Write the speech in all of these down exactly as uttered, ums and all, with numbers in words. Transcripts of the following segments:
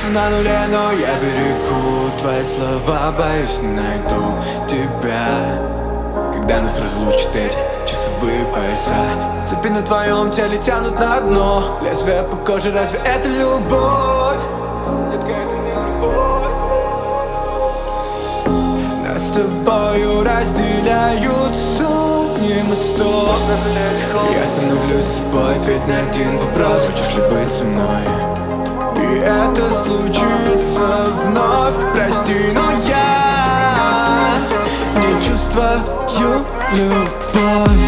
Чувства на нуле, но я берегу твои слова, боюсь, не найду тебя. Когда нас разлучат эти часовые пояса, цепи на твоем теле тянут на дно. Лезвие по коже, разве это любовь? Детка, это не любовь. Нас с тобою разделяют сотни мостов. Я становлюсь собой, ответь на один вопрос: хочешь ли быть со мной? И это случится вновь. Прости, но я не чувствую любовь.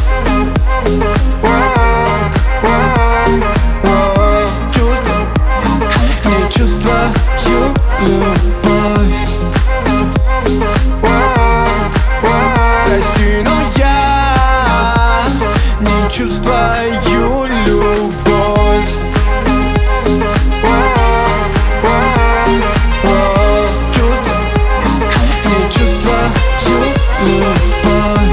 Не чувствую любовь. Прости, но я не чувствую любовь. Не чувствую любовь.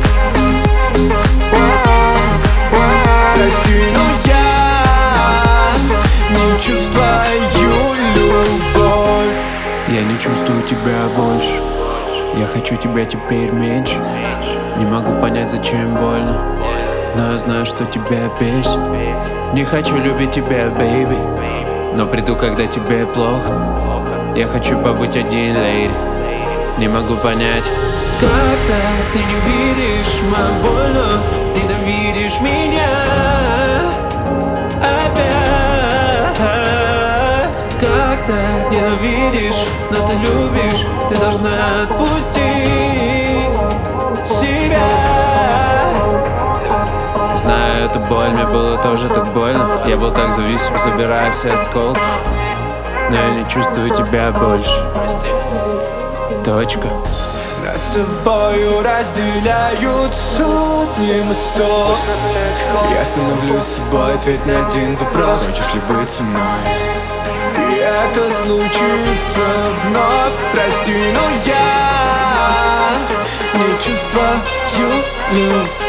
Прости, но я не чувствую любовь. Я не чувствую тебя больше. Я хочу тебя теперь меньше. Не могу понять, зачем больно, но я знаю, что тебя бесит. Не хочу любить тебя, бэйби, но приду, когда тебе плохо. Я хочу побыть один, лейди. Не могу понять, как так ты не видишь мою больно, ненавидишь меня опять. Как так ненавидишь, но ты любишь, ты должна отпустить себя. Знаю эту боль, мне было тоже так больно. Я был так зависим, забирая все осколки, но я не чувствую тебя больше. Точка. Нас с тобою разделяют сотни мостов. Я становлюсь собой, ответь на один вопрос: хочешь ли быть со мной? И это случится вновь. Прости, но я не чувствую любовь.